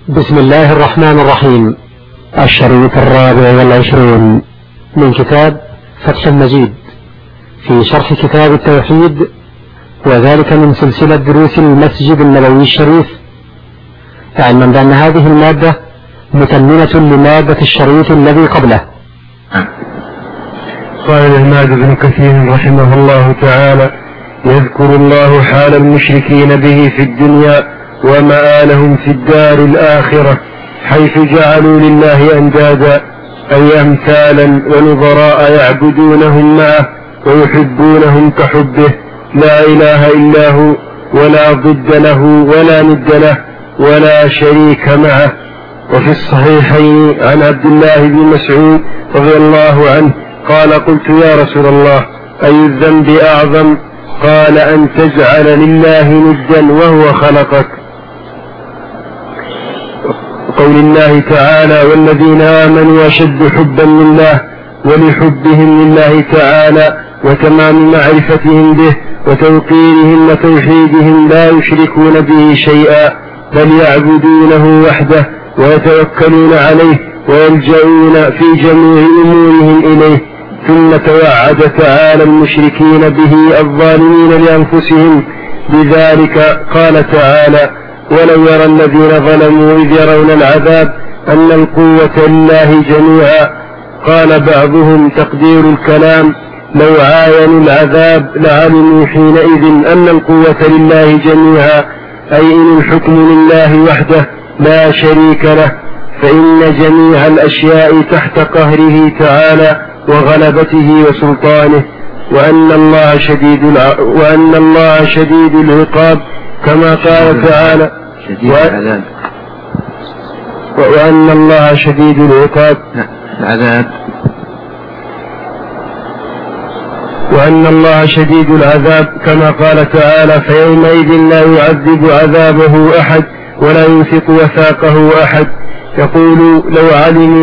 بسم الله الرحمن الرحيم. الشريط 24 من كتاب فتح المجيد في شرح كتاب التوحيد، وذلك من سلسلة دروس المسجد النبوي الشريف، علما بأن هذه المادة متممة لمادة الشريط الذي قبله. قال الإمام ابن كثير رحمه الله تعالى: يذكر الله حال المشركين به في الدنيا ومآلهم في الدار الآخرة، حيث جعلوا لله أندادا أي أمثالا ونظراء يعبدونهم معه ويحبونهم كحبه، لا إله إلا هو ولا ضد له ولا ند له ولا شريك معه. وفي الصحيحين عن عبد الله بن مسعود رضي الله عنه قال: قلت يا رسول الله أي الذنب أعظم؟ قال: أن تجعل لله ندا وهو خلقك. قول الله تعالى: والذين آمنوا أشد حبا لله، ولحبهم لله تعالى وتمام معرفتهم به وتوقيرهم وتوحيدهم لا يشركون به شيئا، بل يعبدونه وحده ويتوكلون عليه ويلجؤون في جميع أمورهم إليه. ثم توعد تعالى المشركين به الظالمين لأنفسهم بذلك، قال تعالى: ولو يرى الذين ظلموا إذ يرون العذاب أن القوة لله جميعا. قال بعضهم: تقدير الكلام: لو عاينوا العذاب لعلموا حينئذ أن القوة لله جميعا، أي إن الحكم لله وحده لا شريك له، فإن جميع الأشياء تحت قهره تعالى وغلبته وسلطانه، وأن الله شديد العقاب كما قال تعالى: وأن الله شديد العقاب وأن الله شديد العذاب كما قال تعالى: فيومئذ لا يعذب عذابه أحد ولا يوثق وثاقه أحد. يقول: لو علموا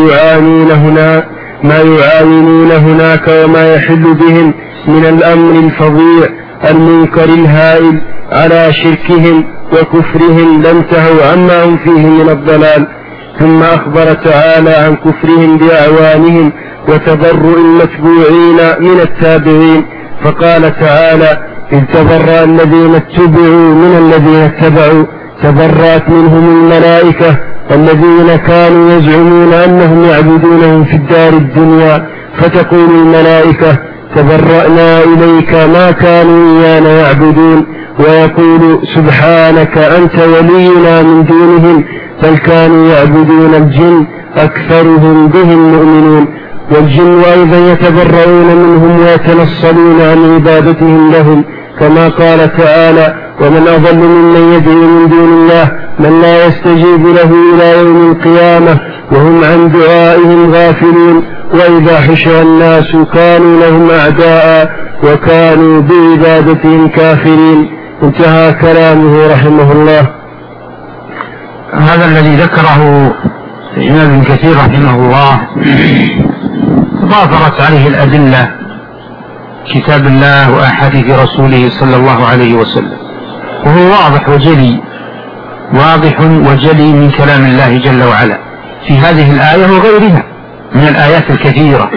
ما يعاينون هناك وما يحل بهم من الأمر الفظيع المنكر الهائل على شركهم وكفرهم لانتهوا عما هم فيه من الضلال. ثم أخبر تعالى عن كفرهم بأعوانهم وتبرؤ المتبوعين من التابعين، فقال تعالى: إذ تبرأ الذين اتبعوا من الذين اتبعوا، تبرأت منهم الملائكة الذين كانوا يزعمون أنهم يعبدونهم في الدار الدنيا، فتقول الملائكة: تبرأنا إليك ما كانوا إيانا يعبدون، ويقول: سبحانك أنت ولينا من دونهم، بل كانوا يعبدون الجن أكثرهم بهم مؤمنون. والجن أيضا يتبرؤون منهم ويتنصلون عن عبادتهم لهم، كما قال تعالى: ومن أضل ممن يدعو من دون الله من لا يستجيب له إلى يوم القيامة وهم عن دعائهم غافلون، وإذا حشر الناس كانوا لهم أعداء وكانوا بعبادتهم كافرين. انتهى كلامه رحمه الله. هذا الذي ذكره الإمام ابن كثير رحمه الله تضافرت عليه الأدلة، كتاب الله وأحاديث رسوله صلى الله عليه وسلم، وهو واضح وجلي من كلام الله جل وعلا في هذه الآية وغيرها من الآيات الكثيرة.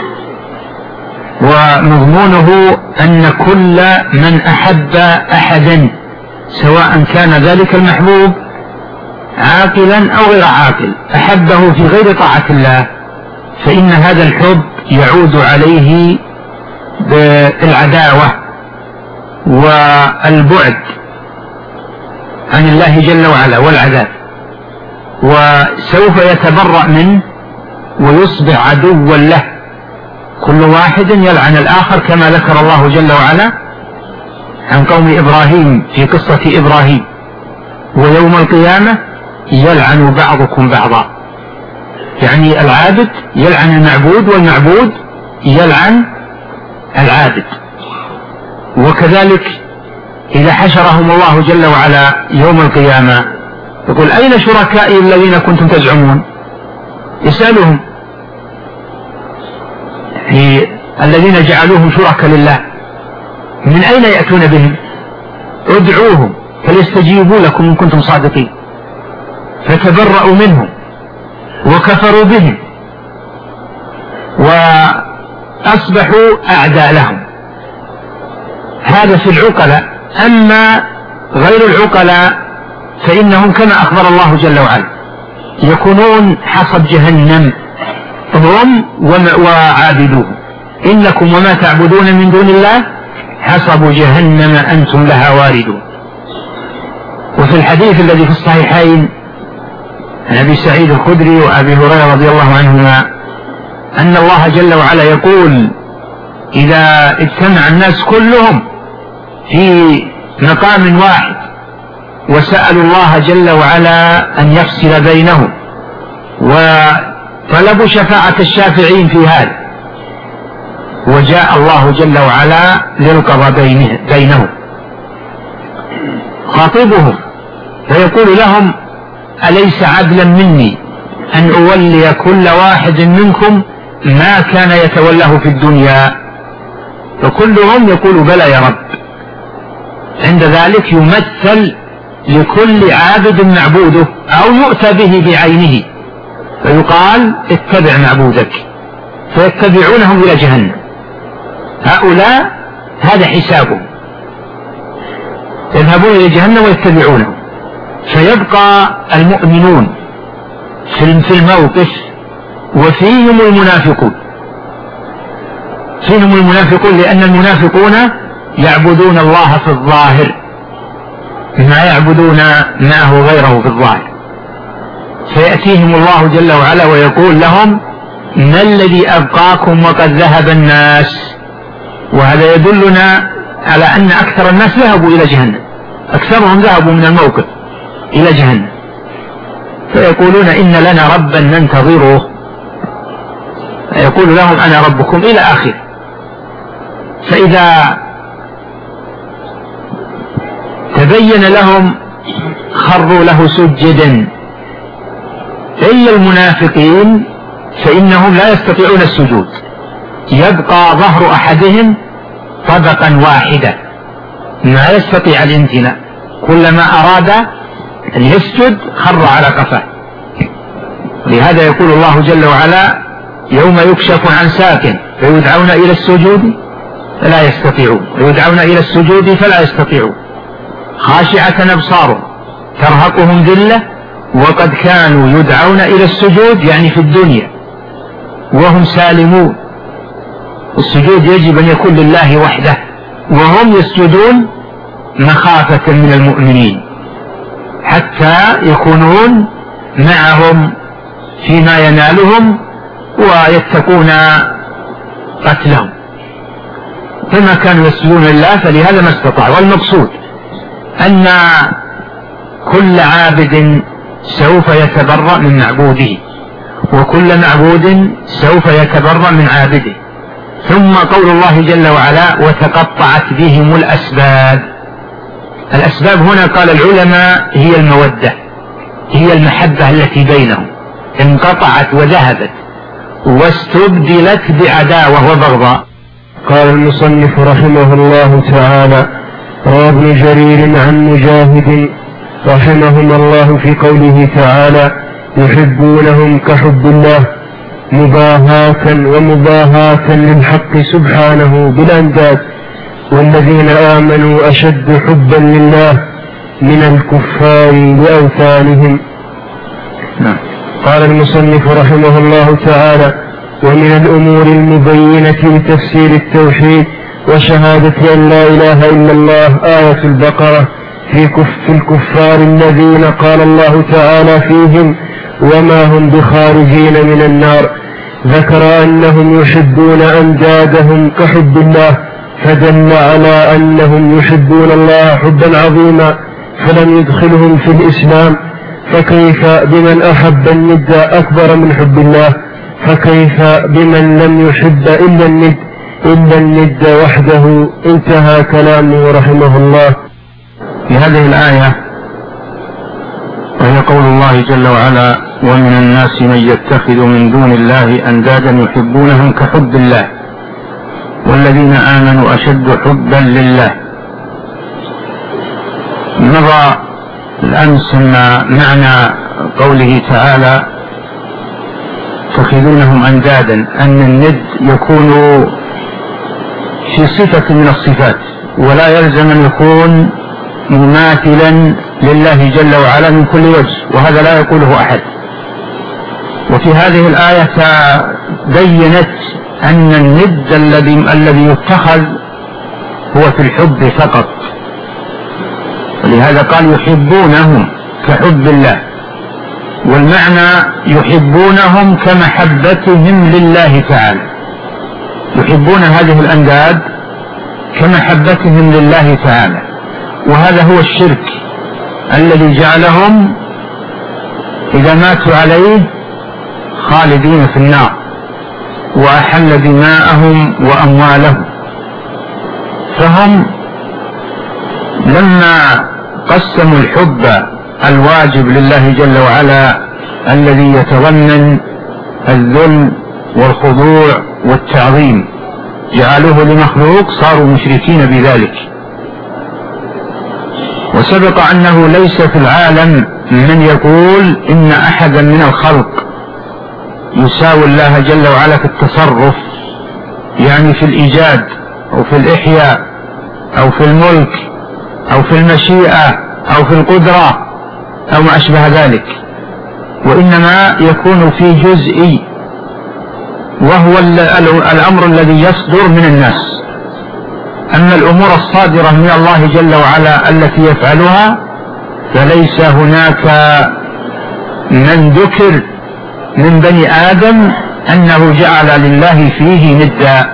ومضمونه أن كل من أحب أحدا سواء كان ذلك المحبوب عاقلا أو غير عاقل أحبه في غير طاعة الله، فإن هذا الحب يعود عليه بالعداوة والبعد عن الله جل وعلا والعذاب، وسوف يتبرأ منه ويصبح عدوا له. كل واحد يلعن الآخر، كما ذكر الله جل وعلا عن قوم إبراهيم في قصة إبراهيم: ويوم القيامة يلعن بعضكم بعضا، يعني العابد يلعن المعبود والمعبود يلعن العابد. وكذلك إذا حشرهم الله جل وعلا يوم القيامة يقول: أين شركائي الذين كنتم تزعمون؟ يسألهم الذين جعلوهم شركاء لله من أين يأتون بهم؟ ادعوهم فليستجيبوا لكم إن كنتم صادقين. فتبرأوا منهم وكفروا بهم وأصبحوا أعداء لهم. هذا في العقلاء. أما غير العقلاء فإنهم كما أخبر الله جل وعلا يكونون حصب جهنم هم وعابدوه، إنكم وما تعبدون من دون الله حصب جهنم أنتم لها واردون. وفي الحديث الذي في الصحيحين عن أبي سعيد الخدري وأبي هريرة رضي الله عنهما أن الله جل وعلا يقول: إذا اجتمع الناس كلهم في مقام واحد وسألوا الله جل وعلا أن يفصل بينهم وطلبوا شفاعة الشافعين في هذا، وجاء الله جل وعلا للقضاء بينهم خاطبهم فيقول لهم: أليس عدلا مني أن أولي كل واحد منكم ما كان يتولاه في الدنيا؟ فكلهم يقول: بلى يا رب. عند ذلك يمثل لكل عابد معبوده أو يؤتى به بعينه فيقال: اتبع معبودك، فيتبعونهم إلى جهنم. هؤلاء هذا حسابهم، يذهبون إلى جهنم ويتبعونهم. فيبقى المؤمنون في الموقف وفيهم المنافقون. فيهم المنافقون لأن المنافقون يعبدون الله في الظاهر ما يعبدون معه غيره في الظاهر، فيأتيهم الله جل وعلا ويقول لهم: ما الذي أبقاكم وقد ذهب الناس؟ وهذا يدلنا على أن أكثر الناس ذهبوا إلى جهنم، أكثرهم ذهبوا من الموقف إلى جهنم. فيقولون: إن لنا ربا ننتظره، فيقول لهم: أنا ربكم إلى آخره. فإذا تبين لهم خروا له سجدا، إلا المنافقين فإنهم لا يستطيعون السجود، يبقى ظهر أحدهم طبقا واحدا ما يستطيع الامتناع، كلما أراد أن يسجد خر على قفاه. لهذا يقول الله جل وعلا: يوم يكشف عن ساك فيدعون إلى السجود فلا يستطيعون، ويدعون إلى السجود فلا يستطيعون، خاشعة أبصارهم ترهقهم ذلة وقد كانوا يدعون إلى السجود يعني في الدنيا وهم سالمون. السجود يجب أن يكون لله وحده، وهم يسجدون مخافة من المؤمنين حتى يكونون معهم فيما ينالهم ويتقون قتلهم، فما كانوا يسجدون لله فلهذا ما استطاعوا. والمقصود أن كل عابد سوف يتبرأ من معبوده، وكل معبود سوف يتبرأ من عابده. ثم قول الله جل وعلا: وتقطعت بهم الأسباب. الأسباب هنا قال العلماء هي المودة، هي المحبة التي بينهم، انقطعت وذهبت واستبدلت بعداوة وبغضاء. قال المصنف رحمه الله تعالى: روى ابن جرير عن مجاهد رحمهما الله في قوله تعالى: يحبونهم كحب الله، مباهاة للحق سبحانه بالأنداد، والذين آمنوا أشد حبا لله من الكفار لأوثانهم. قال المصنف رحمه الله تعالى: ومن الأمور المبينة لتفسير التوحيد وشهادة أن لا إله إلا الله آية البقرة في الكفار الذين قال الله تعالى فيهم: وما هم بخارجين من النار. ذكر أنهم يحبون أندادهم كحب الله، فدل على أنهم يحبون الله حبا عظيما فلم يدخلهم في الإسلام. فكيف بمن أحب الند أكبر من حب الله؟ فكيف بمن لم يحب إلا الند وحده؟ انتهى كلامه رحمه الله. في هذه الآية وهي قول الله جل وعلا: ومن الناس من يتخذ من دون الله أندادا يحبونهم كحب الله والذين آمنوا أشد حبا لله. مضى الأمس أن معنى قوله تعالى تتخذونهم أندادا أن الند يكون في صفة من الصفات، ولا يلزم أن يكون مماثلا لله جل وعلا من كل وجه، وهذا لا يقوله أحد. وفي هذه الآية بينت أن الند الذي يتخذ هو في الحب فقط، ولهذا قال يحبونهم كحب الله، والمعنى يحبونهم كمحبتهم لله تعالى، يحبون هذه الأنداد كمحبتهم لله تعالى. وهذا هو الشرك الذي جعلهم إذا ماتوا عليه خالدين في النار، وأحل دماءهم وأموالهم. فهم لما قسموا الحب الواجب لله جل وعلا الذي يتضمن الذل والخضوع والتعظيم جعلوه لمخلوق، صاروا مشركين بذلك. وسبق أنه ليس في العالم من يقول إن أحدا من الخلق يساوي الله جل وعلا في التصرف، يعني في الإيجاد أو في الإحياء أو في الملك أو في المشيئة أو في القدرة أو ما أشبه ذلك، وإنما يكون في جزئي، وهو الأمر الذي يصدر من الناس. أما الأمور الصادرة من الله جل وعلا التي يفعلها فليس هناك من ذكر من بني آدم أنه جعل لله فيه ندا،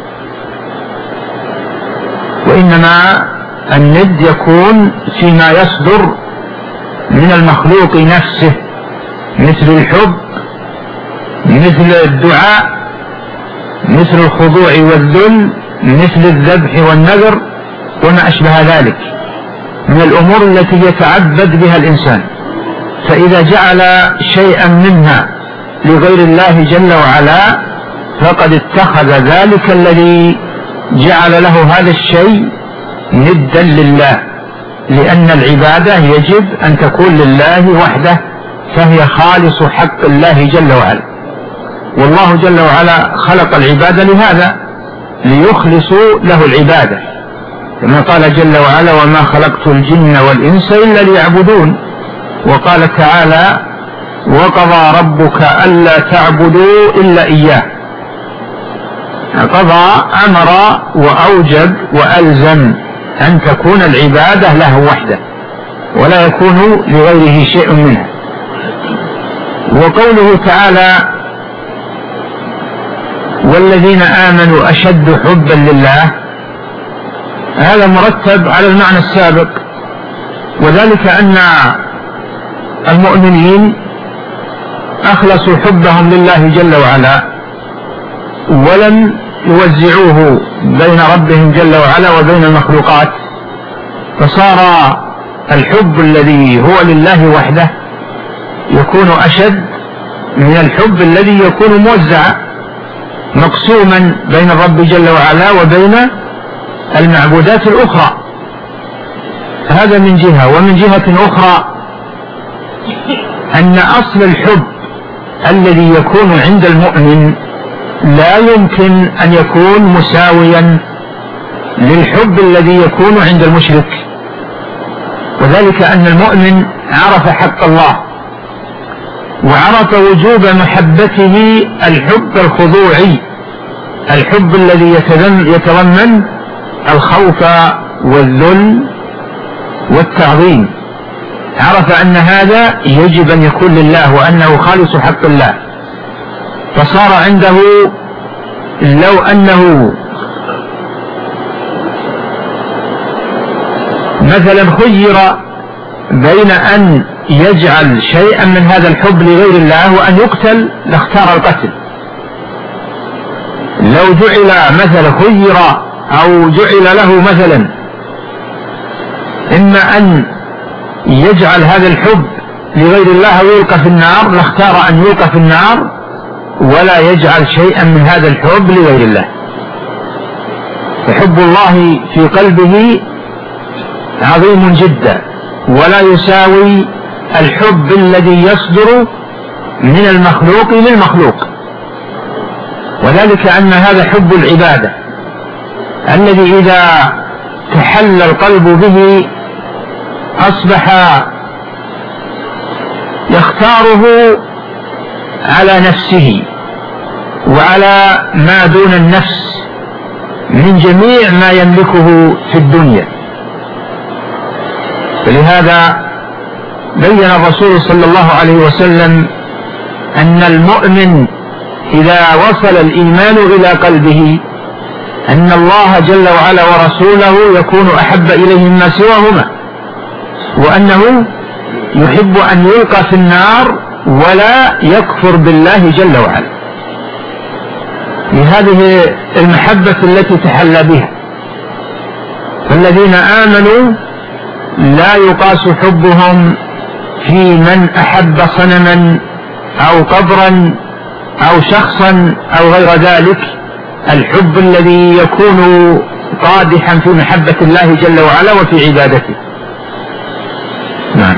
وإنما الند يكون فيما يصدر من المخلوق نفسه، مثل الحب، مثل الدعاء، مثل الخضوع والذل، مثل الذبح والنذر وما أشبه ذلك من الأمور التي يتعبد بها الإنسان. فإذا جعل شيئا منها لغير الله جل وعلا فقد اتخذ ذلك الذي جعل له هذا الشيء ندا لله، لأن العبادة يجب أن تكون لله وحده، فهي خالص حق الله جل وعلا. والله جل وعلا خلق العبادة لهذا، ليخلصوا له العبادة، كما قال جل وعلا وما خلقت الجن والإنس إلا ليعبدون. وقال تعالى وقضى ربك ألا تعبدوا إلا إياه. قضى أمر وأوجب وألزم أن تكون العبادة له وحده ولا يكون لغيره شيء منها. وقوله تعالى والذين آمنوا أشد حبا لله، هذا مرتب على المعنى السابق، وذلك أن المؤمنين أخلصوا حبهم لله جل وعلا ولم يوزعوه بين ربهم جل وعلا وبين المخلوقات، فصار الحب الذي هو لله وحده يكون أشد من الحب الذي يكون موزعا مقسوما بين الرب جل وعلا وبين المعبودات الأخرى. هذا من جهة. ومن جهة أخرى أن أصل الحب الذي يكون عند المؤمن لا يمكن أن يكون مساويا للحب الذي يكون عند المشرك، وذلك أن المؤمن عرف حق الله وعرف وجوب محبته الحب الخضوعي، الحب الذي يتضمن الخوف والذل والتعظيم، عرف أن هذا يجب أن يكون لله وأنه خالص حق الله. فصار عنده لو أنه مثلا خير بين أن يجعل شيئا من هذا الحب لغير الله وأن يقتل لاختار القتل. لو جعل مثلا خير أو جعل له مثلا إما أن يجعل هذا الحب لغير الله ويلقى في النار لاختار أن يلقى في النار ولا يجعل شيئا من هذا الحب لغير الله. فحب الله في قلبه عظيم جدا ولا يساوي الحب الذي يصدر من المخلوق للمخلوق، وذلك أن هذا حب العبادة الذي إذا تحل القلب به أصبح يختاره على نفسه وعلى ما دون النفس من جميع ما يملكه في الدنيا. فلهذا بين الرسول صلى الله عليه وسلم أن المؤمن إذا وصل الإيمان إلى قلبه أن الله جل وعلا ورسوله يكون أحب إليه مما سواهما، وأنه يحب أن يلقى في النار ولا يكفر بالله جل وعلا، لهذه المحبة التي تحلى بها. فالذين آمنوا لا يقاس حبهم في من أحب صنما أو قبرا أو شخصا أو غير ذلك. الحب الذي يكون قادحا في محبة الله جل وعلا وفي عبادته. نعم.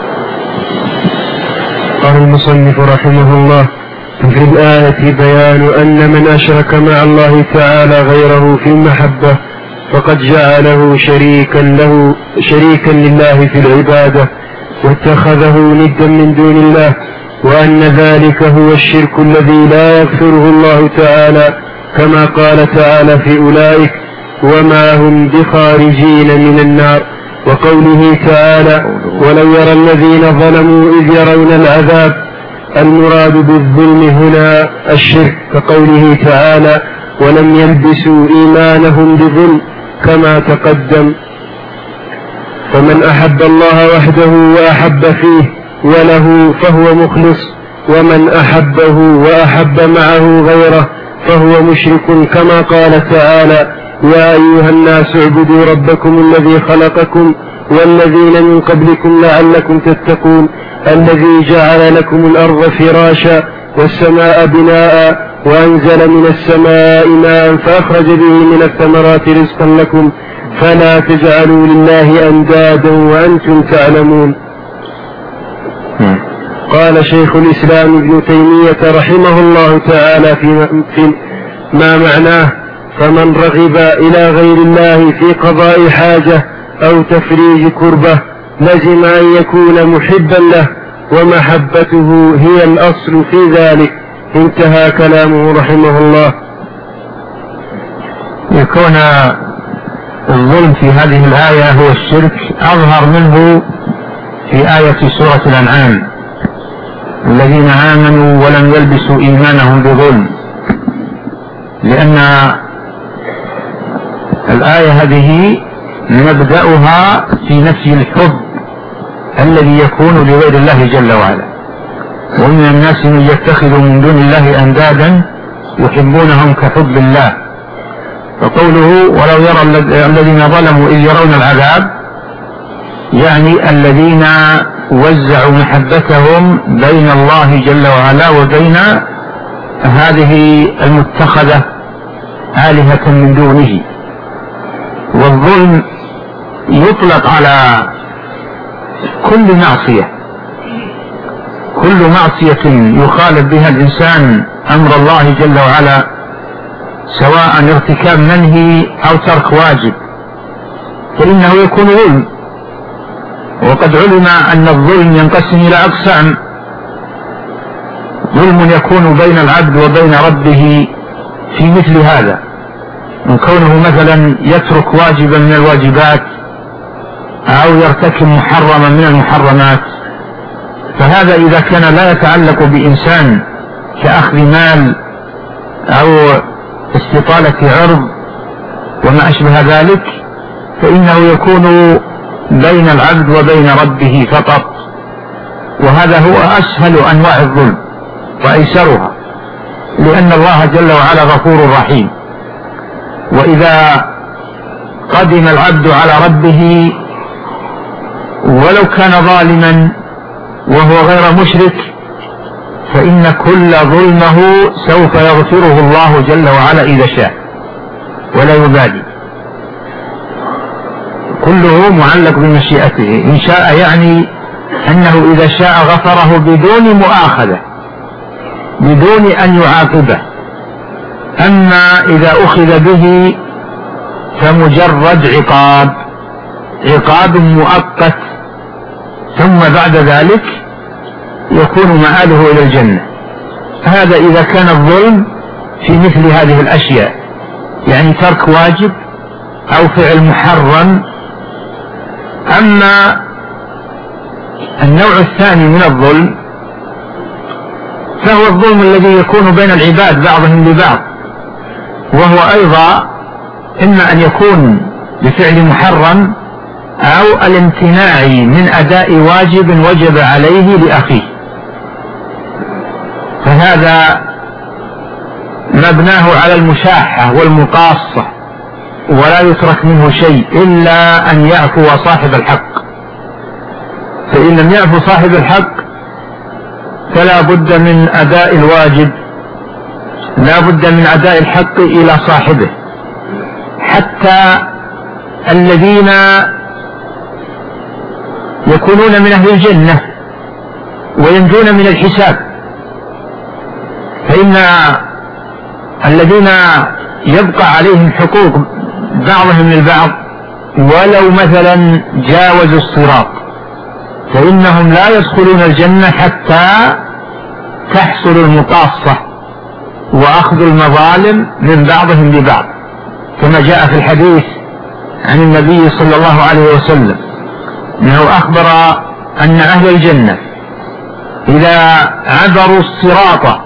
قال المصنف رحمه الله: في الآية بيان أن من أشرك مع الله تعالى غيره في المحبة فقد جعله شريكا لله في العبادة واتخذه ندا من دون الله، وأن ذلك هو الشرك الذي لا يغفره الله تعالى، كما قال تعالى في أولئك: وما هم بخارجين من النار. وقوله تعالى: ولو يرى الذين ظلموا إذ يرون العذاب. المراد بالظلم هنا الشرك، كقوله تعالى: ولم يلبسوا إيمانهم بظلم، كما تقدم. فمن أحب الله وحده وأحب فيه وله فهو مخلص، ومن أحبه وأحب معه غيره فهو مشرك، كما قال تعالى: يا أيها الناس اعبدوا ربكم الذي خلقكم والذين من قبلكم لعلكم تتقون، الذي جعل لكم الأرض فراشا والسماء بناء وأنزل من السماء ماء فأخرج به من الثمرات رزقا لكم، فلا تجعلوا لله أندادا وأنتم تعلمون. قال شيخ الإسلام ابن تيمية رحمه الله تعالى في ما معناه: فمن رغب إلى غير الله في قضاء حاجة أو تفريج كربة لزم أن يكون محبا له، ومحبته هي الأصل في ذلك. انتهى كلامه رحمه الله. يكون الظلم في هذه الآية هو الشرك أظهر منه في آية سورة الأنعام: الذين آمنوا ولم يلبسوا إيمانهم بظلم، لأن الآية هذه مبدأها في نفي الحب الذي يكون لغير الله جل وعلا. ومن الناس من يتخذ من دون الله أندادا يحبونهم كحب الله. فقوله ولو يرى الذين ظلموا إذ يرون العذاب، يعني الذين وزعوا محبتهم بين الله جل وعلا وبين هذه المتخذة آلهة من دونه. والظلم يطلق على كل معصية، كل معصية يخالف بها الإنسان أمر الله جل وعلا، سواء ارتكاب منهي أو ترك واجب، فإنه يكون ظلم. وقد علم أن الظلم ينقسم إلى أقسام: ظلم يكون بين العبد وبين ربه في مثل هذا، من كونه مثلا يترك واجبا من الواجبات أو يرتكب محرما من المحرمات، فهذا إذا كان لا يتعلق بإنسان كأخذ مال أو استطالة عرض وما أشبه ذلك، فإنه يكون بين العبد وبين ربه فقط، وهذا هو أسهل أنواع الظلم وأيسرها، لأن الله جل وعلا غفور رحيم. وإذا قدم العبد على ربه ولو كان ظالما وهو غير مشرك، فإن كل ظلمه سوف يغفره الله جل وعلا إذا شاء ولا يبالي. كله معلق بمشيئته. إن شاء يعني أنه إذا شاء غفره بدون مؤاخذة، بدون أن يعاقبه. أما إذا أخذ به فمجرد عقاب مؤقت، ثم بعد ذلك يكون مآله إلى الجنة. هذا إذا كان الظلم في مثل هذه الأشياء، يعني ترك واجب أو فعل محرم. أما النوع الثاني من الظلم فهو الظلم الذي يكون بين العباد بعضهم لبعض، وهو أيضا إما أن يكون بفعل محرم أو الامتناع من أداء واجب وجب عليه لأخيه، فهذا مبناه على المشاحة والمقاصة، ولا يترك منه شيء إلا أن يعفو صاحب الحق. فإن لم يعفو صاحب الحق فلا بد من أداء الواجب، لا بد من أداء الحق إلى صاحبه. حتى الذين يكونون من أهل الجنة وينجون من الحساب، فإن الذين يبقى عليهم حقوق بعضهم للبعض ولو مثلا جاوزوا الصراط فإنهم لا يدخلون الجنة حتى تحصل المقاصة وأخذ المظالم من بعضهم لبعض، كما جاء في الحديث عن النبي صلى الله عليه وسلم أنه أخبر أن أهل الجنة إذا عبروا الصراط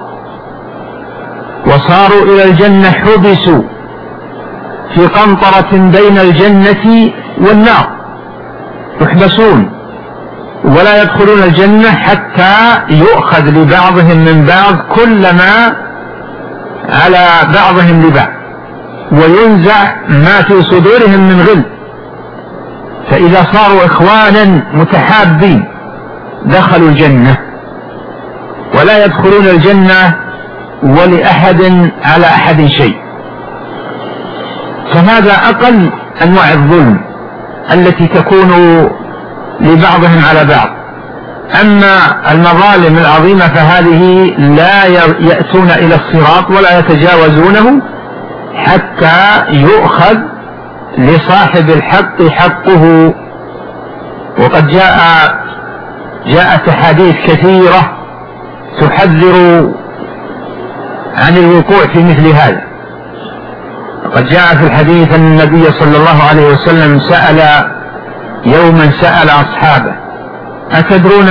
وصاروا إلى الجنة حبسوا في قنطرة بين الجنة والنار، يحبسون ولا يدخلون الجنة حتى يؤخذ لبعضهم من بعض كلما على بعضهم لبعض، وينزع ما في صدورهم من غل، فإذا صاروا إخوانا متحابين دخلوا الجنة، ولا يدخلون الجنة ولأحد على أحد شيء. فهذا أقل أنواع الظلم التي تكون لبعضهم على بعض. أما المظالم العظيمة فهذه لا يأتون إلى الصراط ولا يتجاوزونه حتى يؤخذ لصاحب الحق حقه. وقد جاءت أحاديث كثيرة تحذر عن الوقوع في مثل هذا. قد جاء في الحديث أن النبي صلى الله عليه وسلم يوما سأل أصحابه: أتدرون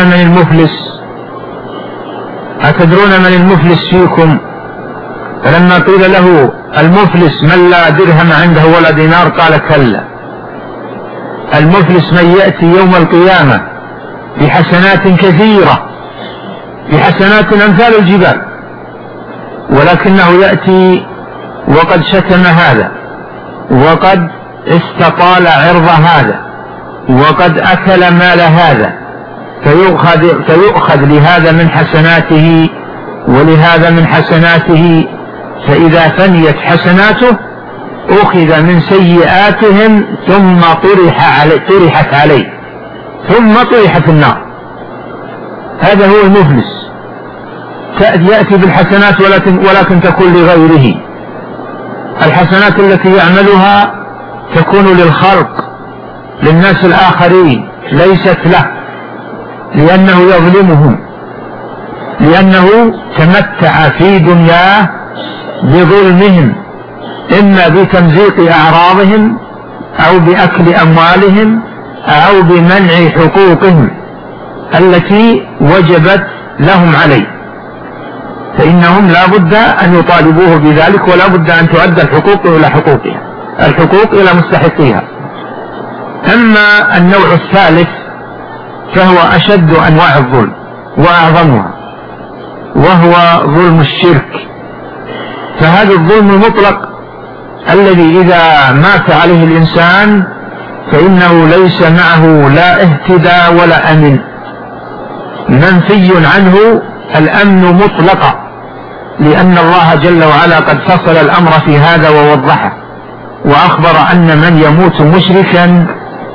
من المفلس فيكم؟ فلما قيل له: المفلس من لا درهم عنده ولا دينار، قال: كلا، المفلس من يأتي يوم القيامة بحسنات كثيرة، بحسنات أمثال الجبال، ولكنه يأتي وقد شتم هذا، وقد استطال عرض هذا، وقد أكل مال هذا، فيؤخذ لهذا من حسناته ولهذا من حسناته، فإذا فنيت حسناته أخذ من سيئاتهم ثم طرحت عليه ثم طرح في النار. هذا هو المفلس، يأتي بالحسنات ولكن تكون لغيره. الحسنات التي يعملها تكون للخلق، للناس الآخرين، ليست له، لأنه يظلمهم، لأنه تمتع في دنياه بظلمهم، إما بتمزيق أعراضهم أو بأكل أموالهم أو بمنع حقوقهم التي وجبت لهم عليه، فإنهم لا بد أن يطالبوه بذلك، ولا بد أن تؤدى الحقوق إلى حقوقها، الحقوق إلى مستحقيها. أما النوع الثالث فهو أشد أنواع الظلم وأعظمها، وهو ظلم الشرك. فهذا الظلم المطلق الذي إذا مات عليه الإنسان فإنه ليس معه لا اهتدى ولا أمن، منفي عنه الأمن مطلقا، لأن الله جل وعلا قد فصل الأمر في هذا ووضحه، وأخبر أن من يموت مشركا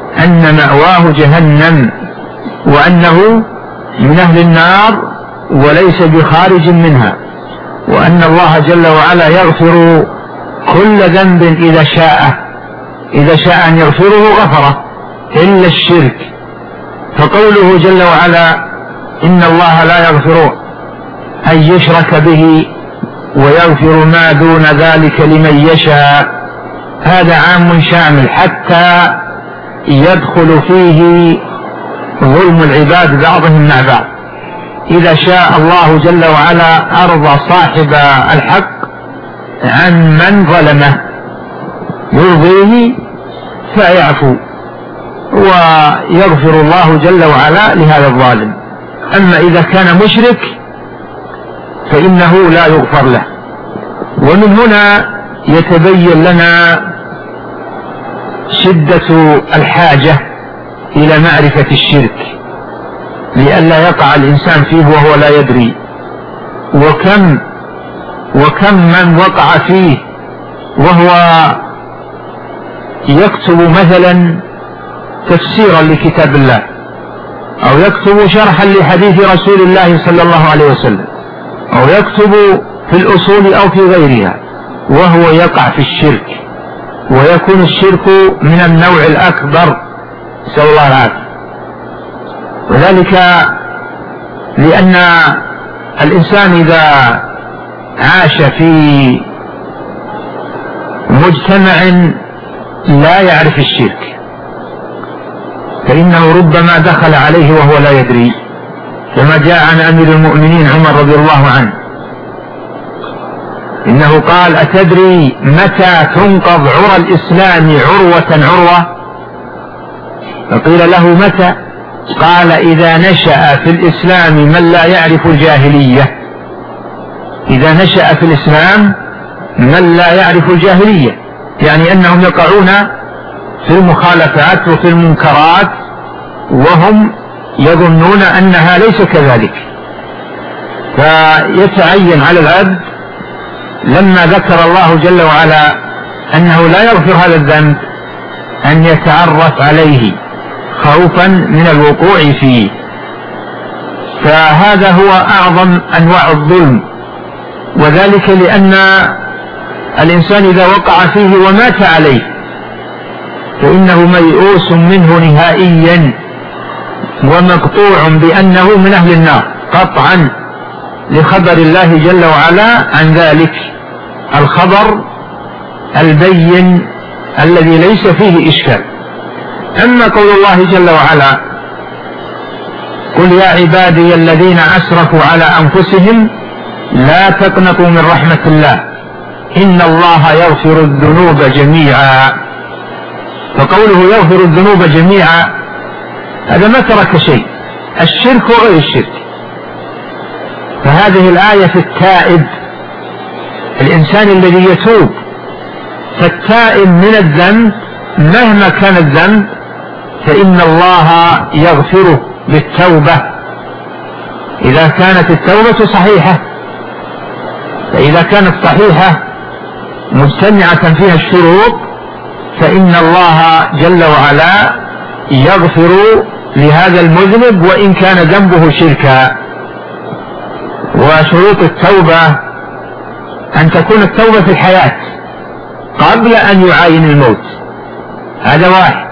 أن مأواه جهنم وأنه من أهل النار وليس بخارج منها، وأن الله جل وعلا يغفر كل ذنب إذا شاء أن يغفره غفره إلا الشرك. فقوله جل وعلا إن الله لا يغفر أن يشرك به ويغفر ما دون ذلك لمن يشاء، هذا عام شامل حتى يدخل فيه ظلم العباد بعضهم مع بعض. إذا شاء الله جل وعلا أرضى صاحب الحق عن من ظلمه يرضيه فيعفو ويغفر الله جل وعلا لهذا الظالم. أما إذا كان مشرك فإنه لا يغفر له. ومن هنا يتبين لنا شدة الحاجة إلى معرفة الشرك لئلا يقع الإنسان فيه وهو لا يدري، وكم من وقع فيه وهو يكتب مثلا تفسيرا لكتاب الله أو يكتب شرحا لحديث رسول الله صلى الله عليه وسلم أو يكتب في الأصول أو في غيرها وهو يقع في الشرك، ويكون الشرك من النوع الأكبر نسأل الله العافية. وذلك لأن الإنسان إذا عاش في مجتمع لا يعرف الشرك فإنه ربما دخل عليه وهو لا يدري، كما جاء عن أمير المؤمنين عمر رضي الله عنه إنه قال أتدري متى تنقض عرى الإسلام عروة؟ فقيل له متى؟ قال إذا نشأ في الإسلام من لا يعرف الجاهلية. إذا نشأ في الإسلام من لا يعرف الجاهلية، يعني أنهم يقعون في المخالفات وفي المنكرات وهم يظنون أنها ليس كذلك. فيتعين على العبد لما ذكر الله جل وعلا أنه لا يغفر هذا الذنب أن يتعرف عليه خوفا من الوقوع فيه. فهذا هو أعظم أنواع الظلم، وذلك لأن الإنسان إذا وقع فيه ومات عليه فإنه ميؤوس منه نهائيا ومقطوع بأنه من أهل النار قطعا لخبر الله جل وعلا عن ذلك، الخبر البين الذي ليس فيه إشكال. أما قول الله جل وعلا قل يا عبادي الذين أسرفوا على أنفسهم لا تقنطوا من رحمة الله إن الله يغفر الذنوب جميعا، فقوله يغفر الذنوب جميعا هذا ما ترك شيء، الشرك وغير الشرك. فهذه الآية في التائب، الإنسان الذي يتوب، فالتائب من الذنب مهما كان الذنب فإن الله يغفره بالتوبة إذا كانت التوبة صحيحة. فإذا كانت صحيحة مجتمعة فيها الشروط فإن الله جل وعلا يغفر لهذا المذنب وإن كان ذنبه شركا. وشروط التوبة أن تكون التوبة في الحياة قبل أن يعاين الموت، هذا واحد.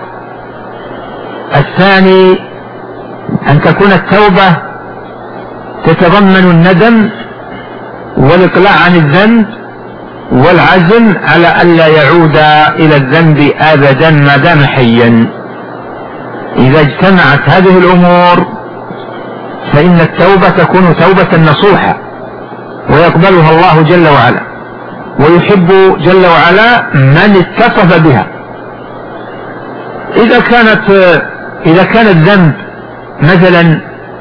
الثاني أن تكون التوبة تتضمن الندم والإقلاع عن الذنب والعزم على ألا يعود إلى الذنب أبدا ما دام حيا. إذا اجتمعت هذه الأمور فإن التوبة تكون توبة نصوحة ويقبلها الله جل وعلا، ويحب جل وعلا من اتصف بها. إذا كان الذنب مثلا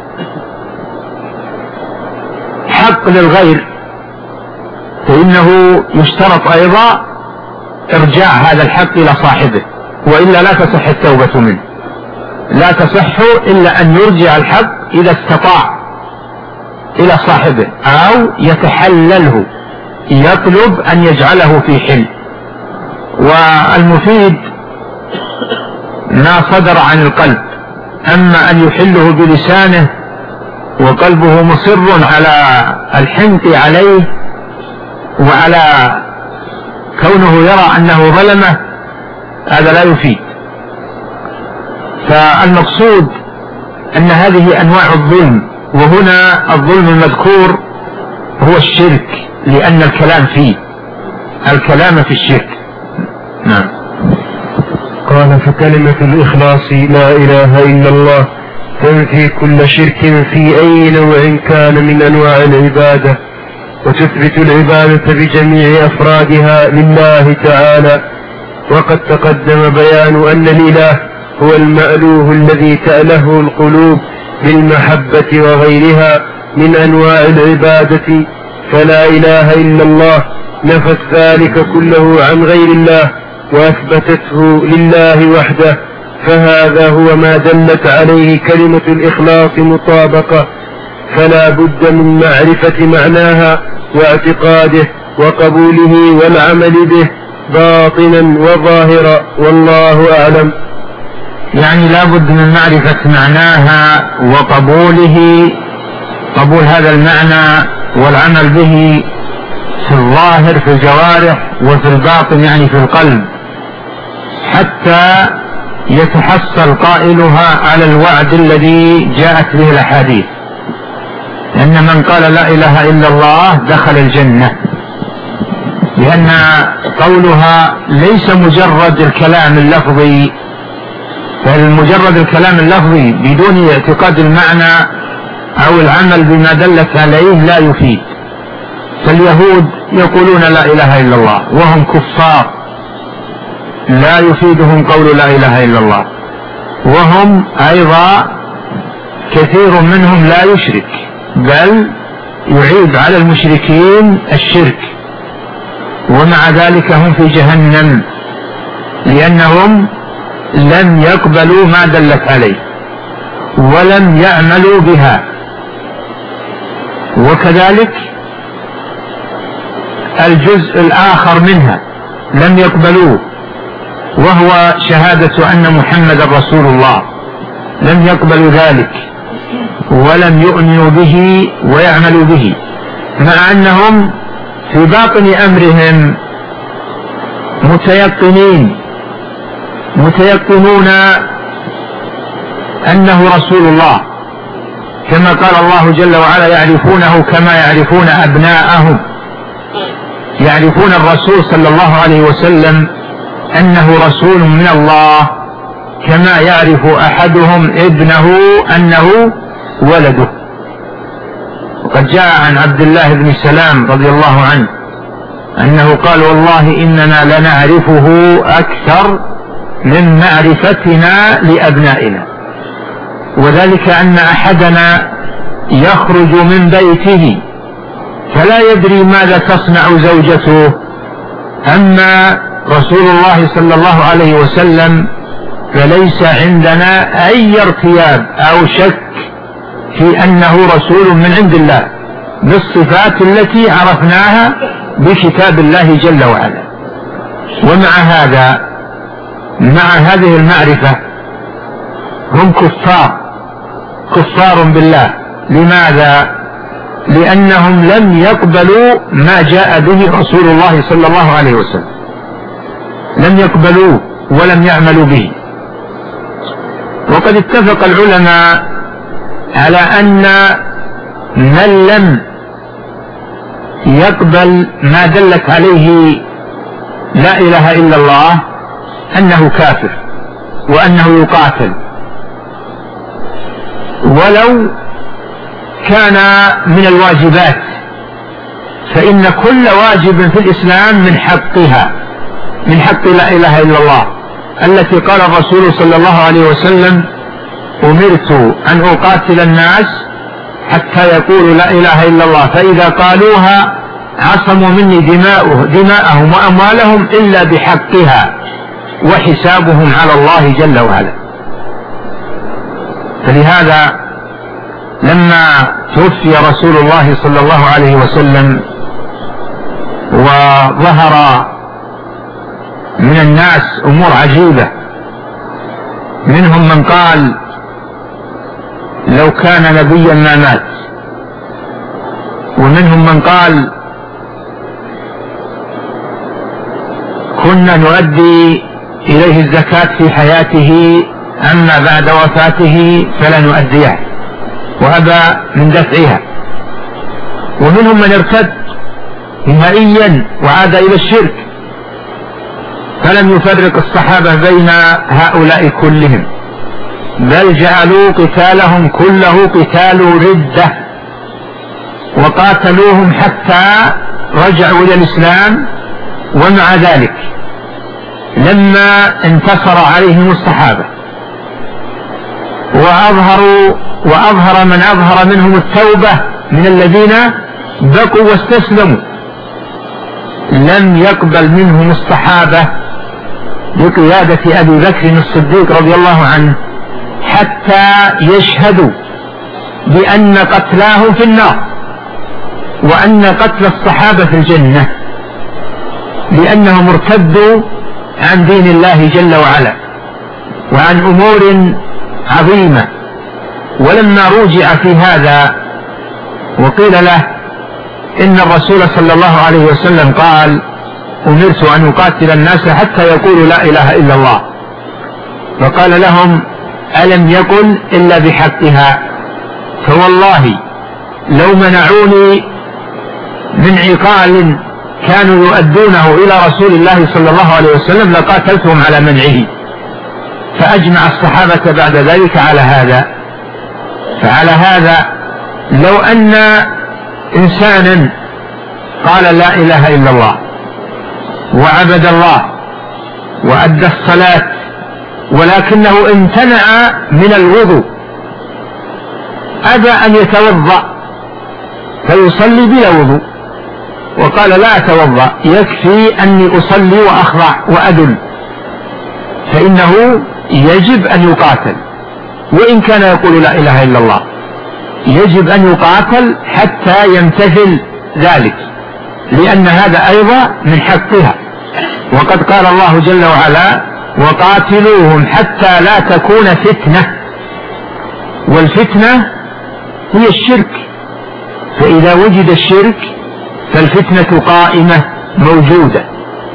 حق للغير فإنه يشترط أيضا إرجاع هذا الحق إلى صاحبه، وإلا لا تصح التوبة منه، لا تصح إلا أن يرجع الحق إذا استطاع إلى صاحبه أو يتحلله، يطلب أن يجعله في حل. والمفيد ما صدر عن القلب. أما أن يحله بلسانه وقلبه مصر على الحنق عليه وعلى كونه يرى أنه ظلمه، هذا لا يفيد. فالمقصود أن هذه أنواع الظلم، وهنا الظلم المذكور هو الشرك، لأن الكلام في الشرك. نعم. قال: فكلمة الإخلاص لا إله إلا الله تنفي كل شرك في أي نوع كان من أنواع العبادة، وتثبت العبادة بجميع أفرادها لله تعالى. وقد تقدم بيان أن الإله هو المألوه الذي تأله القلوب بالمحبة وغيرها من أنواع العبادة، فلا إله إلا الله نفت ذلك كله عن غير الله وأثبتته لله وحده، فهذا هو ما دلت عليه كلمة الإخلاص مطابقة. فلا بد من معرفة معناها واعتقاده وقبوله والعمل به باطنا وظاهرا، والله أعلم. يعني لا بد من معرفة معناها وقبوله، قبول هذا المعنى والعمل به في الظاهر في الجوارح وفي الباطن يعني في القلب، حتى يتحصل قائلها على الوعد الذي جاءت به الأحاديث، لأن من قال لا إله إلا الله دخل الجنة، لأن قولها ليس مجرد الكلام اللفظي، فالمجرد الكلام اللفظي بدون اعتقاد المعنى أو العمل بما دلت عليه لا يفيد. فاليهود يقولون لا إله إلا الله وهم كفار، لا يفيدهم قول لا إله إلا الله، وهم أيضا كثير منهم لا يشرك، بل يعيب على المشركين الشرك، ومع ذلك هم في جهنم لأنهم لم يقبلوا ما دلت عليه ولم يعملوا بها. وكذلك الجزء الآخر منها لم يقبلوه، وهو شهادة أن محمد رسول الله، لم يقبلوا ذلك ولم يؤمنوا به ويعملوا به، مع أنهم في باطن أمرهم متيقنون أنه رسول الله، كما قال الله جل وعلا: يعرفونه كما يعرفون أبناءهم. يعرفون الرسول صلى الله عليه وسلم أنه رسول من الله كما يعرف أحدهم ابنه أنه ولده. وقد جاء عن عبد الله بن سلام رضي الله عنه أنه قال: والله إننا لنعرفه أكثر من معرفتنا لأبنائنا، وذلك أن أحدنا يخرج من بيته فلا يدري ماذا تصنع زوجته، أما رسول الله صلى الله عليه وسلم فليس عندنا أي ارتياب أو شك في أنه رسول من عند الله بالصفات التي عرفناها بكتاب الله جل وعلا. ومع هذا، مع هذه المعرفة هم كفار بالله. لماذا؟ لأنهم لم يقبلوا ما جاء به رسول الله صلى الله عليه وسلم، لم يقبلوه ولم يعملوا به. وقد اتفق العلماء على أن من لم يقبل ما دلت عليه لا إله إلا الله أنه كافر وأنه يقاتل، ولو كان من الواجبات، فإن كل واجب في الإسلام من حقها، من حق لا إله إلا الله التي قال الرسول صلى الله عليه وسلم: أمرت أن أقاتل الناس حتى يقولوا لا إله إلا الله، فإذا قالوها عصموا مني دماءهم وأموالهم إلا بحقها وحسابهم على الله جل وعلا. فلهذا لما توفي رسول الله صلى الله عليه وسلم وظهر من الناس أمور عجيبة، منهم من قال لو كان نبيا ما مات، ومنهم من قال كنا نؤدي إليه الزكاة في حياته، أما بعد وفاته فلا نؤديها، وأبى من دفعها. ومنهم من ارتد نهائيا وعاد إلى الشرك، فلم يفرق الصحابة بين هؤلاء كلهم، بل جعلوا قتالهم كله قتال ردة، وقاتلوهم حتى رجعوا إلى الإسلام. ومع ذلك لما انتصر عليهم الصحابة وأظهر من أظهر منهم التوبة من الذين بقوا واستسلموا، لم يقبل منهم الصحابة بقيادة أبي بكر الصديق رضي الله عنه حتى يشهدوا بأن قتلاهم في النار، وأن قتل الصحابة في الجنة، لأنهم ارتدوا عن دين الله جل وعلا وعن أمور عظيمة. ولما روجع في هذا وقيل له إن الرسول صلى الله عليه وسلم قال أمرت أن أقاتل الناس حتى يقولوا لا إله إلا الله، فقال لهم ألم يقل إلا بحقها، فوالله لو منعوني من عقال كانوا يؤدونه إلى رسول الله صلى الله عليه وسلم لقاتلتهم على منعه. فأجمع الصحابة بعد ذلك على هذا. فعلى هذا لو أن إنسانا قال لا إله إلا الله وعبد الله وأدى الصلاة، ولكنه امتنع من الوضوء، أبى أن يتوضأ فيصلي بلا وضوء، وقال لا أتوضأ يكفي أني أصلي وأخضع وأدل، فإنه يجب أن يقاتل، وإن كان يقول لا إله إلا الله يجب أن يقاتل حتى يمتثل ذلك، لأن هذا أيضا من حقها. وقد قال الله جل وعلا وقاتلوهم حتى لا تكون فتنة، والفتنة هي الشرك، فإذا وجد الشرك فالفتنة قائمة موجودة.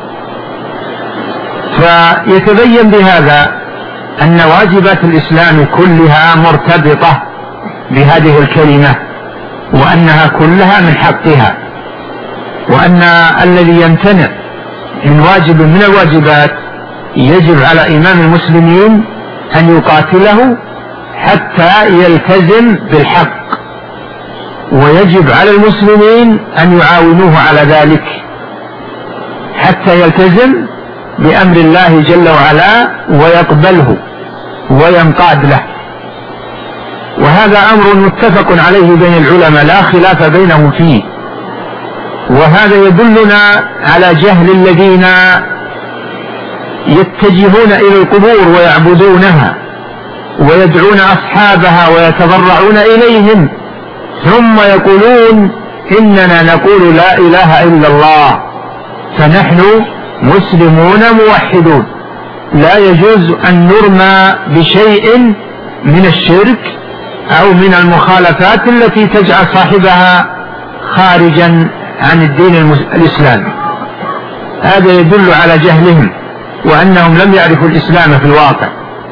فيتبين بهذا أن واجبات الإسلام كلها مرتبطة بهذه الكلمة، وأنها كلها من حقها، وأن الذي يمتنع من واجب من الواجبات يجب على إمام المسلمين أن يقاتله حتى يلتزم بالحق، ويجب على المسلمين أن يعاونوه على ذلك حتى يلتزم بأمر الله جل وعلا ويقبله وينقاد له. وهذا أمر متفق عليه بين العلماء لا خلاف بينهم فيه. وهذا يدلنا على جهل الذين يتجهون إلى القبور ويعبدونها ويدعون أصحابها ويتضرعون إليهم، ثم يقولون إننا نقول لا إله إلا الله فنحن مسلمون موحدون. لا يجوز أن نرمى بشيء من الشرك أو من المخالفات التي تجعل صاحبها خارجا عن الدين الإسلامي. هذا يدل على جهلهم وأنهم لم يعرفوا الإسلام في الواقع.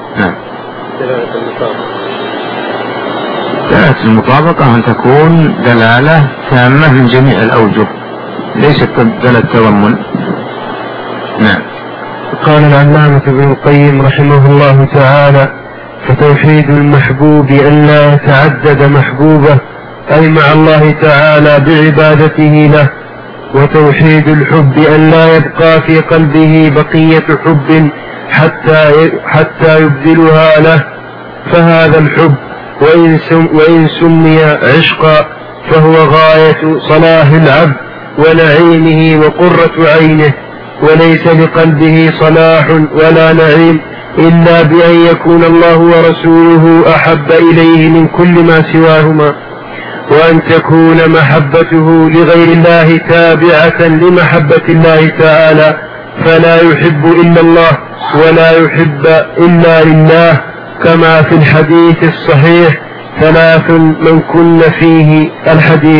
دلالة المطابقة أن تكون دلالة تامة من جميع الأوجه، ليست دلالة تضمن. نعم. قال العلامة ابن القيم رحمه الله تعالى: فتوحيد المحبوب أن لا يتعدد محبوبه، أي مع الله تعالى بعبادته له. وتوحيد الحب أن لا يبقى في قلبه بقية حب حتى يبذلها له، فهذا الحب وإن سمي عشقا فهو غاية صلاح العبد ونعيمه وقرة عينه، وليس لقلبه صلاح ولا نعيم إلا بأن يكون الله ورسوله أحب إليه من كل ما سواهما، وأن تكون محبته لغير الله تابعة لمحبة الله تعالى، فلا يحب إلا الله ولا يحب إلا لله، كما في الحديث الصحيح 3 من كن فيه الحديث.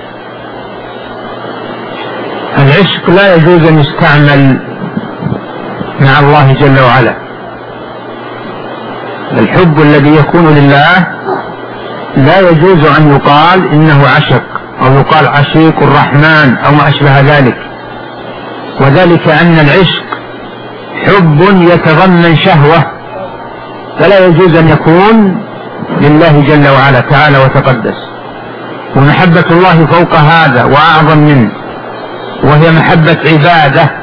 العشق لا يجوز أن يستعمل مع الله جل وعلا. الحب الذي يكون لله لا يجوز أن يقال إنه عشق أو يقال عشيق الرحمن أو ما أشبه ذلك، وذلك أن العشق حب يتضمن شهوة، فلا يجوز أن يكون لله جل وعلا تعالى وتقدس. ومحبة الله فوق هذا وأعظم منه، وهي محبة عبادة،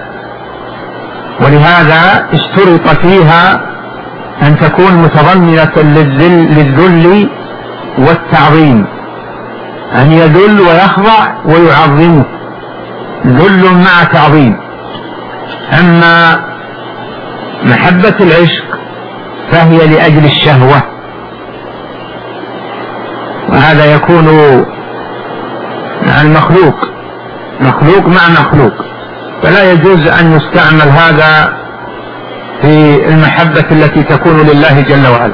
ولهذا اشترط فيها أن تكون متضمنة للذل والتعظيم، أن يذل ويخضع ويعظمه، ذل مع تعظيم. أما محبة العشق فهي لأجل الشهوة، وهذا يكون مع المخلوق، مخلوق مع مخلوق، فلا يجوز أن يستعمل هذا في المحبة التي تكون لله جل وعلا.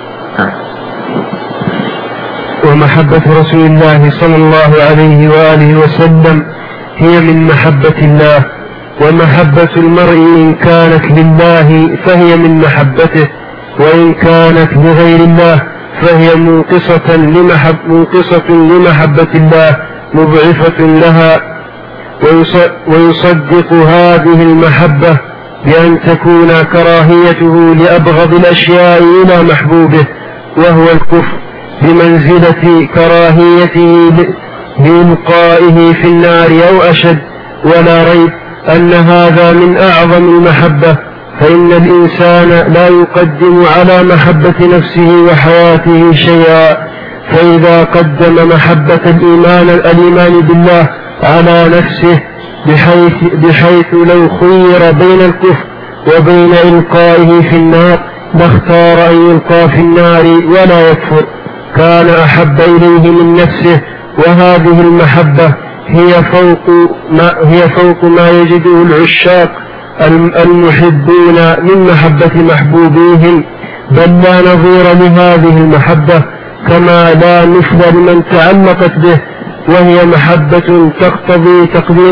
ومحبة رسول الله صلى الله عليه وآله وسلم هي من محبة الله، ومحبة المرء إن كانت لله فهي من محبته، وإن كانت لغير الله فهي منقصة لمحبة الله مضعفة لها. ويصدق هذه المحبة بأن تكون كراهيته لأبغض الأشياء إلى محبوبه وهو الكفر بمنزلة كراهيته لإلقائه في النار أو أشد. ولا ريب أن هذا من أعظم المحبة، فإن الإنسان لا يقدم على محبة نفسه وحياته شيئا، فإذا قدم محبة الإيمان بالله على نفسه بحيث لو خير بين الكفر وبين إلقائه في النار لاختار أن يلقى في النار ولا يكفر، كان أحب إليه من نفسه. وهذه المحبة هي فوق ما يجده العشاق المحبون من محبة محبوبيهم، بل لا نظير لهذه المحبة، كما لا مثل لمن تعلقت به، وهي محبة تقتضي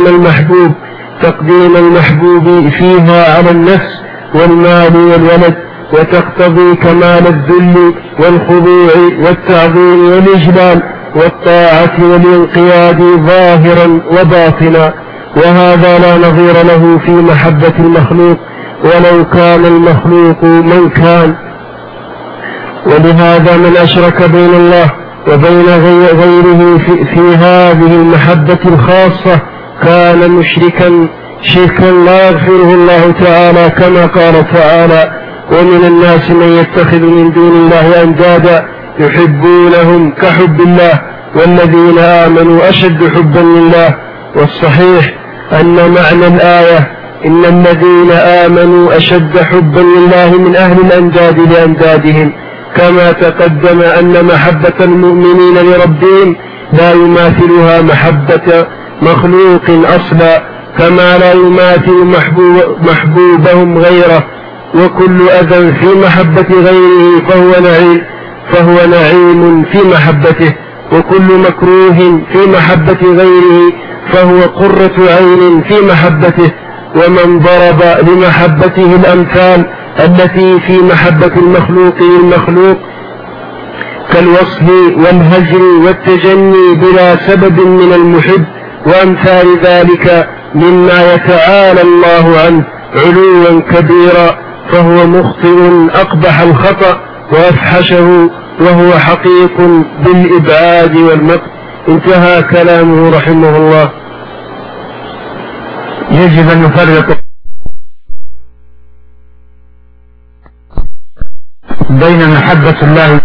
تقديم المحبوب فيها على النفس والمال والولد، وتقتضي كمال الذل والخضوع والتعظيم والإجلال والطاعة والانقياد ظاهرا وباطنا، وهذا لا نظير له في محبة المخلوق ولو كان المخلوق من كان. ولهذا من أشرك بين الله وبين غيره في هذه المحبة الخاصة كان مشركا شركا لا يغفره الله تعالى، كما قال تعالى: ومن الناس من يتخذ من دون الله أندادا يحبونهم كحب الله والذين آمنوا أشد حبا لله. والصحيح أن معنى الآية إن الذين آمنوا أشد حبا لله من أهل الأنداد لأندادهم، كما تقدم أن محبة المؤمنين لربهم لا يماثلها محبة مخلوق أصلا، كما لا يماثل محبوبهم غيره. وكل أذى في محبة غيره فهو نعيم في محبته، وكل مكروه في محبة غيره فهو قرة عين في محبته. ومن ضرب لمحبته الأمثال التي في محبة المخلوق كالوصل والهجر والتجني بلا سبب من المحب وأمثال ذلك مما يتعالى الله عنه علوا كبيرا، فهو مخطئ أقبح الخطأ وأفحشه، وهو حقيق بالإبعاد والمقت. انتهى كلامه رحمه الله. يجب أن نفرق بين محبة الله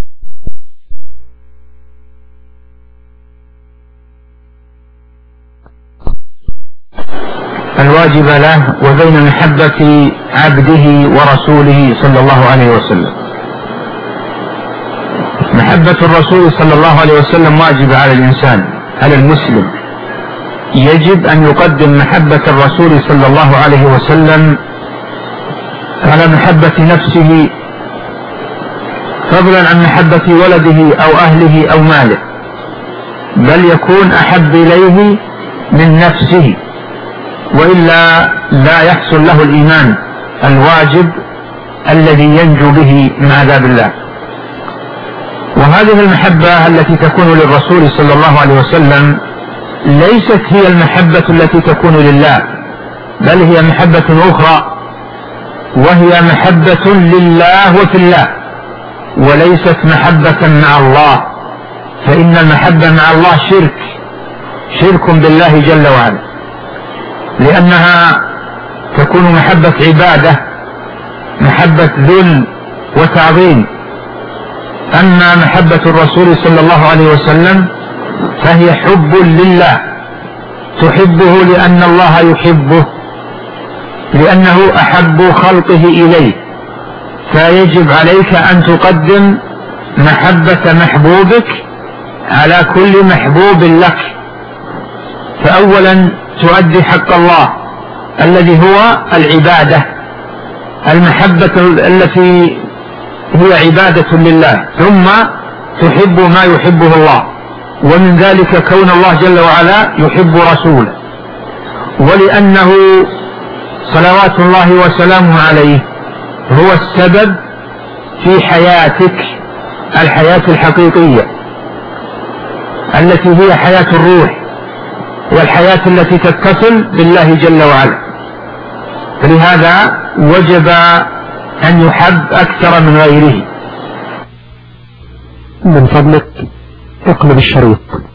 الواجبة له وبين محبة عبده ورسوله صلى الله عليه وسلم. محبة الرسول صلى الله عليه وسلم واجبة على الإنسان، على المسلم، يجب أن يقدم محبة الرسول صلى الله عليه وسلم على محبة نفسه فضلا عن محبة ولده أو أهله أو ماله، بل يكون أحب إليه من نفسه، وإلا لا يحصل له الإيمان الواجب الذي ينجو به من عذاب الله. وهذه المحبة التي تكون للرسول صلى الله عليه وسلم ليست هي المحبة التي تكون لله، بل هي محبة أخرى، وهي محبة لله وفي الله، وليست محبة مع الله، فإن المحبة مع الله شرك بالله جل وعلا، لأنها تكون محبة عبادة، محبة ذل وتعظيم. أما محبة الرسول صلى الله عليه وسلم فهي حب لله، تحبه لأن الله يحبه، لأنه أحب خلقه إليه، فيجب عليك أن تقدم محبة محبوبك على كل محبوب لك. فأولا تؤدي حق الله الذي هو العبادة، المحبة التي هي عبادة لله، ثم تحب ما يحبه الله، ومن ذلك كون الله جل وعلا يحب رسوله، ولأنه صلوات الله وسلامه عليه هو السبب في حياتك، الحياة الحقيقية التي هي حياة الروح، والحياة التي تتصل بالله جل وعلا. فلهذا وجب أن يحب أكثر من غيره. من فضلك اقلب الشريط.